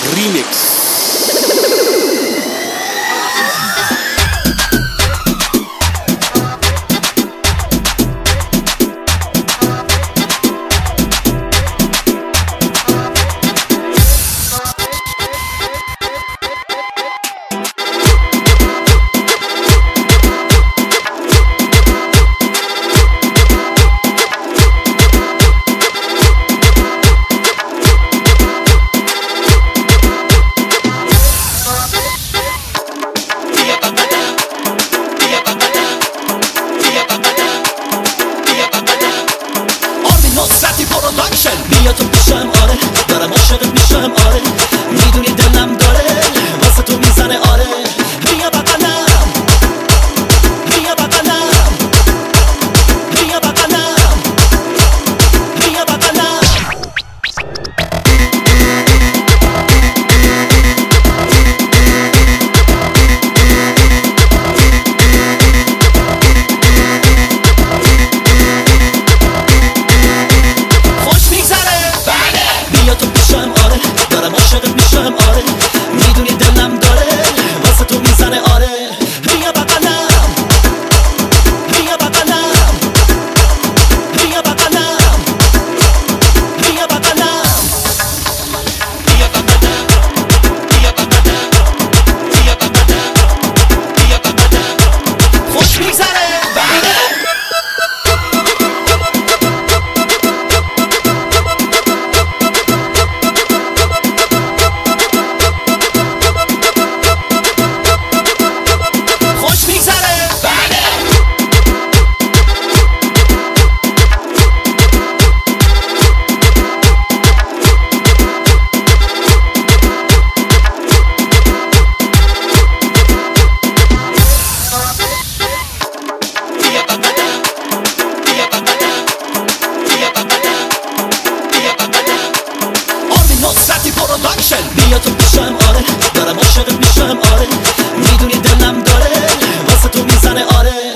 ریمیکس. نصرتی پروداکشن بیا تو پیشم، آره دارم عاشقت میشم، آره میدونی دلم داره واسه تو میزنه، آره بیا بغلم، بیا بغلم، بیا بغلم، بیا بغلم. بیا تو پیشم، آره دارم عاشقت میشم، آره میدونی دلم داره واسه تو میزنه، آره بیا بغلم، بیا بغلم، بیا بغلم، بیا بغلم، بیا بغلم، بیا بغلم، بیا بغلم، بیا بغلم. خوش میگذره بله. نصرتی پروداکشن بیا تو پیشم، آره دارم عاشقت میشم، آره میدونی دلم داره واسه تو میزنه، آره